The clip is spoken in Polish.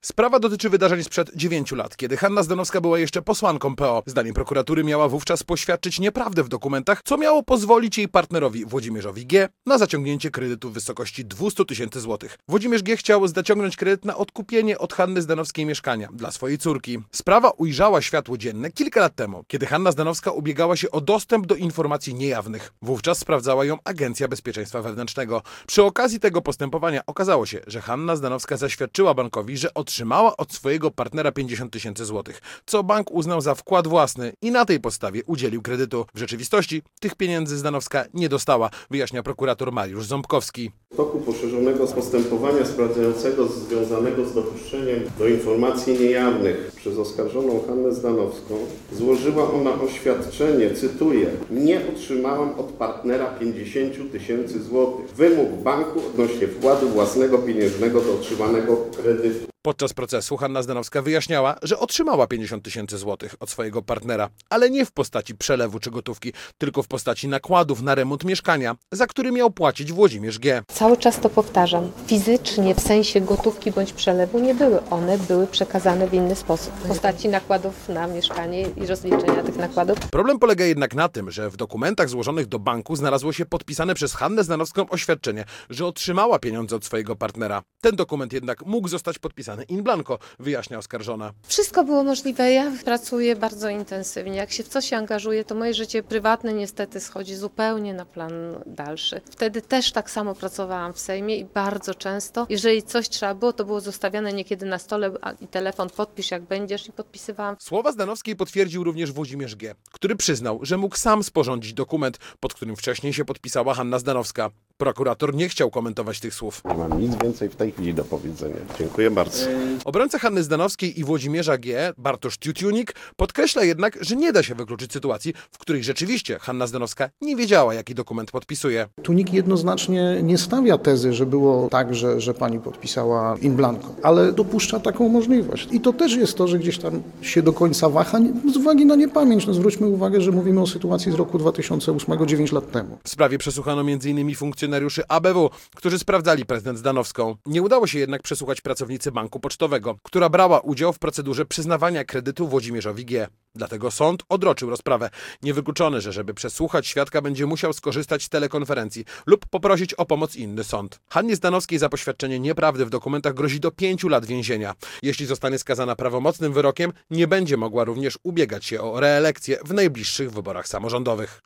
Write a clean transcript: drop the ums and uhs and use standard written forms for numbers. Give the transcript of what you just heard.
Sprawa dotyczy wydarzeń sprzed 9 lat, kiedy Hanna Zdanowska była jeszcze posłanką PO. Zdaniem prokuratury miała wówczas poświadczyć nieprawdę w dokumentach, co miało pozwolić jej partnerowi Włodzimierzowi G. na zaciągnięcie kredytu w wysokości 200 000 złotych. Włodzimierz G. chciał zaciągnąć kredyt na odkupienie od Hanny Zdanowskiej mieszkania dla swojej córki. Sprawa ujrzała światło dzienne kilka lat temu, kiedy Hanna Zdanowska ubiegała się o dostęp do informacji niejawnych. Wówczas sprawdzała ją Agencja Bezpieczeństwa Wewnętrznego. Przy okazji tego postępowania okazało się, że Hanna Zdanowska zaświadczyła bankowi, że otrzymała od swojego partnera 50 000 złotych, co bank uznał za wkład własny i na tej podstawie udzielił kredytu. W rzeczywistości tych pieniędzy Zdanowska nie dostała, wyjaśnia prokurator Mariusz Ząbkowski. W toku poszerzonego postępowania sprawdzającego związanego z dopuszczeniem do informacji niejawnych przez oskarżoną Hannę Zdanowską złożyła ona oświadczenie, cytuję: nie otrzymałam od partnera 50 000 złotych. Wymóg banku odnośnie wkładu własnego pieniężnego do otrzymanego kredytu. Podczas procesu Hanna Zdanowska wyjaśniała, że otrzymała 50 000 złotych od swojego partnera, ale nie w postaci przelewu czy gotówki, tylko w postaci nakładów na remont mieszkania, za który miał płacić Włodzimierz G. Cały czas to powtarzam. Fizycznie, w sensie gotówki bądź przelewu nie były. One były przekazane w inny sposób. W postaci nakładów na mieszkanie i rozliczenia tych nakładów. Problem polega jednak na tym, że w dokumentach złożonych do banku znalazło się podpisane przez Hannę Zdanowską oświadczenie, że otrzymała pieniądze od swojego partnera. Ten dokument jednak mógł zostać podpisany in blanco, wyjaśnia oskarżona. Wszystko było możliwe. Ja pracuję bardzo intensywnie. Jak się w coś angażuję, to moje życie prywatne niestety schodzi zupełnie na plan dalszy. Wtedy też tak samo pracowałam w Sejmie i bardzo często, jeżeli coś trzeba było, to było zostawiane niekiedy na stole i telefon: podpisz jak będziesz, i podpisywałam. Słowa Zdanowskiej potwierdził również Włodzimierz G., który przyznał, że mógł sam sporządzić dokument, pod którym wcześniej się podpisała Hanna Zdanowska. Prokurator nie chciał komentować tych słów. Nie mam nic więcej w tej chwili do powiedzenia. Dziękuję bardzo. Obrońca Hanny Zdanowskiej i Włodzimierza G., Bartosz Tiutiunik, podkreśla jednak, że nie da się wykluczyć sytuacji, w której rzeczywiście Hanna Zdanowska nie wiedziała, jaki dokument podpisuje. Tunik jednoznacznie nie stawia tezy, że było tak, że pani podpisała in blanco, ale dopuszcza taką możliwość. I to też jest to, że gdzieś tam się do końca waha, z uwagi na niepamięć. No zwróćmy uwagę, że mówimy o sytuacji z roku 2008, 9 lat temu. W sprawie przesłuchano m.in. funkcjonariuszy ABW, którzy sprawdzali prezydent Zdanowską. Nie udało się jednak przesłuchać pracownicy Banku Pocztowego, która brała udział w procedurze przyznawania kredytu Włodzimierzowi G. Dlatego sąd odroczył rozprawę. Niewykluczone, że żeby przesłuchać świadka, będzie musiał skorzystać z telekonferencji lub poprosić o pomoc inny sąd. Hannie Zdanowskiej za poświadczenie nieprawdy w dokumentach grozi do 5 lat więzienia. Jeśli zostanie skazana prawomocnym wyrokiem, nie będzie mogła również ubiegać się o reelekcję w najbliższych wyborach samorządowych.